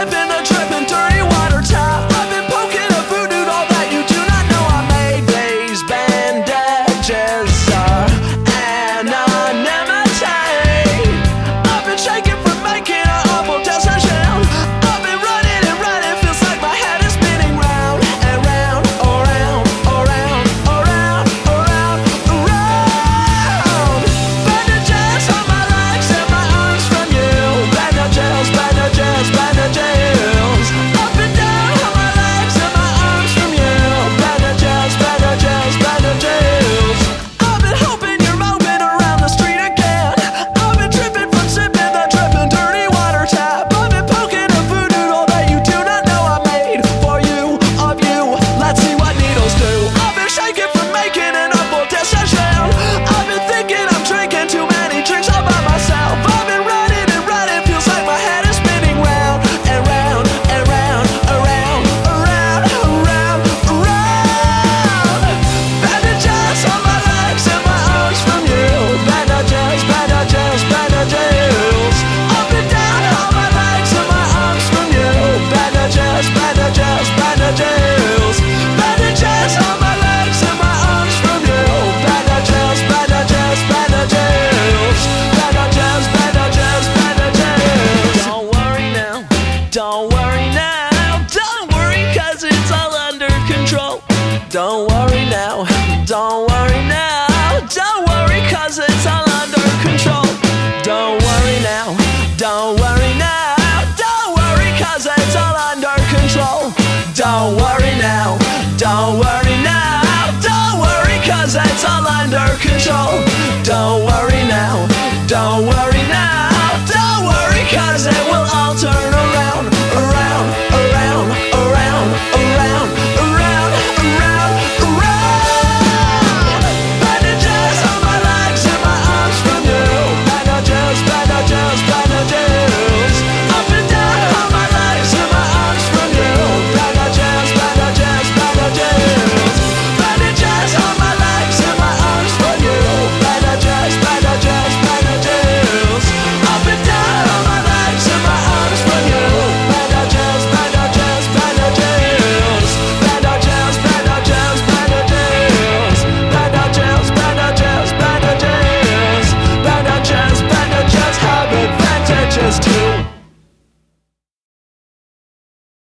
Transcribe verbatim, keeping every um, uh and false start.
sipping a dripping dirty water tap. I've been poking a voodoo doll that you do not know I made. Glazed bandages are anonymity. I've been shaking from making an awful decision. I've been running and running, feels like my head is spinning round and round, around, around, around, around, around. Bandages on my legs and my arms from you. Bandages, bandages, bandages. Up and down on my legs and my arms from you. Bandages, bandages, bandages. I've been hoping you're moving around the street again. I've been tripping from sipping the dripping dirty water tap. I've been poking a voodoo doll that you do not know I made for you, of you. Let's see what needles do. I've been shaking from making an awful decision. I've been thinking I'm drinking too many drinks all by myself. I've been running and running, feels like my head is spinning round and round and round, around, around, around, around. Bandages on my legs and my arms from you. Bandages, bandages, bandages. Up and down on my legs and my arms from you. Bandages, bandages, bandages. Bandages on my legs and my arms from you. Bandages, bandages, bandages. Bandages, bandages, bandages. Don't worry now, don't worry now. Don't worry cause it's all under control. Don't worry now, don't worry now. Don't worry cause it's all under control. Don't worry now, don't worry now. Don't worry cause it's all under control. Don't worry now, don't worry now. Don't worry cause it's all under control. Don't worry now, don't worry